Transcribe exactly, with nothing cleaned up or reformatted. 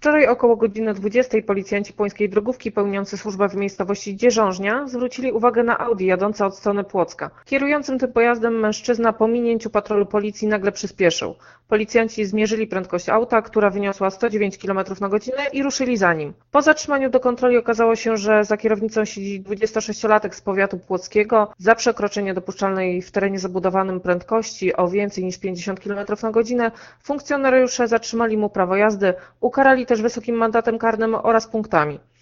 Wczoraj około godziny dwudziestej policjanci Płońskiej Drogówki pełniący służbę w miejscowości Dzierżążnia zwrócili uwagę na Audi jadące od strony Płocka. Kierującym tym pojazdem mężczyzna po minięciu patrolu policji nagle przyspieszył. Policjanci zmierzyli prędkość auta, która wyniosła sto dziewięć kilometrów na godzinę i ruszyli za nim. Po zatrzymaniu do kontroli okazało się, że za kierownicą siedzi dwudziestosześciolatek z powiatu płockiego. Za przekroczenie dopuszczalnej w terenie zabudowanym prędkości o więcej niż pięćdziesiąt kilometrów na godzinę funkcjonariusze zatrzymali mu prawo jazdy, ukarali też wysokim mandatem karnym oraz punktami.